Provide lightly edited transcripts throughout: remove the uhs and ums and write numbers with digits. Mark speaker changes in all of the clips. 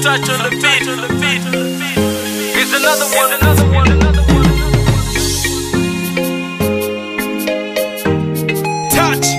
Speaker 1: touch on the beat. Here's another one. Touch.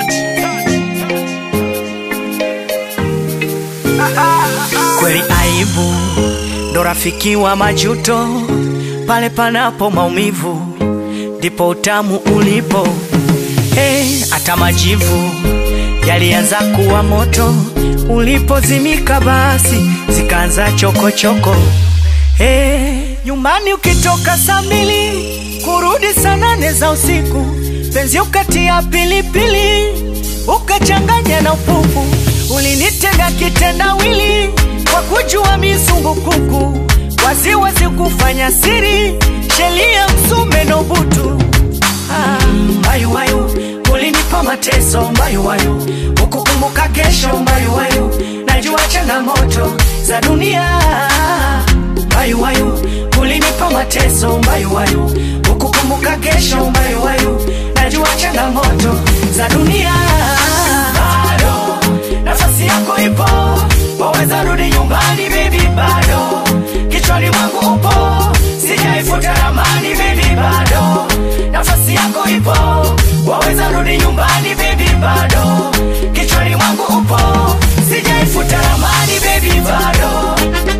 Speaker 2: Kweli aibu ndo rafiki wa majuto, pale panapo maumivu ndipo utamu ulipo. Hata majivu yalianza kuwa moto, ulipozimika basi zikaanza chokochoko. Nyumbani ukitoka saa 2 kurudi saa 8 za usiku, penzi ukatia pilipili ukachanganya na upupu. Ulinitega kitendawili kwa kujua misumbukuku, waziwazi kufanya siri, shelia msume no butu. Mbayuwayu, ulinipa mateso mbayuwayu, ukukumbuka kesho mbayuwayu, najua changamoto za dunia. Mbayuwayu, ulinipa mateso mbayuwayu, ukukumbuka kesho mbayuwayu, najua changamoto za dunia. Bado nafasi yako ipo, waweza rudi nyumbani baby. Bado kichwani mwangu upo, sijaifuta ramani baby. Bado nafasi yako ipo, waweza rudi nyumbani baby. Bado kichwani mwangu upo, sijaifuta ramani baby. Bado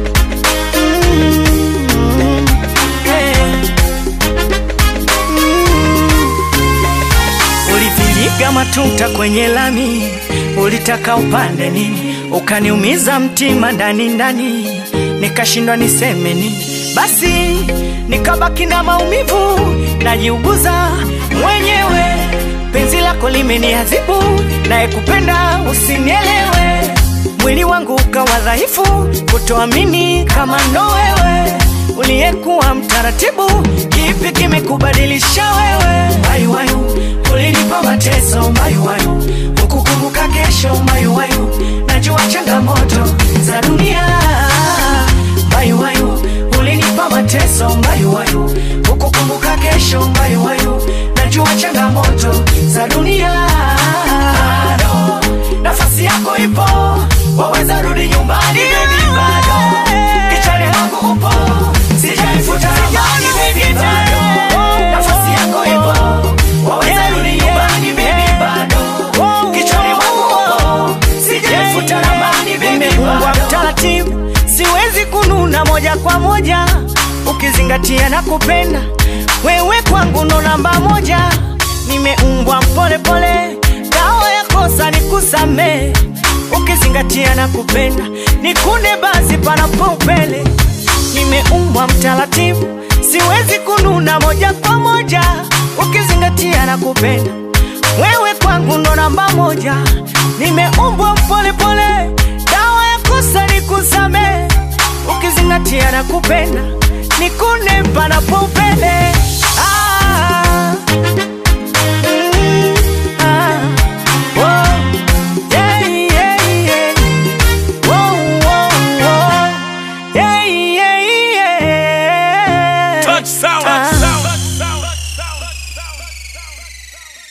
Speaker 2: ulipinyiga matuta kwenye lami, ulitaka upande nini, ukaniumiza mtima ndani ndani, nikashindwa niseme nini. Basi nikabaki na maumivu, najiuguza mwenyewe. Penzi lako limeniadhibu, naye kupenda usinielewe. Mwili wangu ukawa dhaifu, kutoamini kama ndo wewe uliyekuwa mtaratibu. Kipi kimekubadilisha wewe? Mbayuwayu, ulinipa mateso mbayuwayu, ukukumbuka kesho mbayuwayu, najua changamoto za dunia. Mbayuwayu, ulinipa mateso mbayuwayu, ukukumbuka kesho mbayuwayu, najua changamoto za dunia. Bado nafasi yako ipo, waweza rudi nyumbani baby. Bado kichwani mwangu upo, sijaifuta ramani baby. Bado nafasi yako ipo, waweza rudi nyumbani baby. Bado kichwani mwangu upo, sijaifuta ramani baby. Bado mtaratibu, siwezi kununa moja kwa moja, ukizingatia na kupenda wewe kwangu ndo namba 1. Nimeumbwa mpole pole, dawa ya kosa ni kusamehe, ukizingatia na kupenda nikune basi panapo upele. Nimeumbwa mtaratibu, siwezi kununa moja kwa moja, ukizingatia na kupenda wewe kwangu ndo namba 1. Nimeumbwa mpole pole, dawa ya kosa ni kusamehe, ukizingatia na kupenda nikune panapo upele.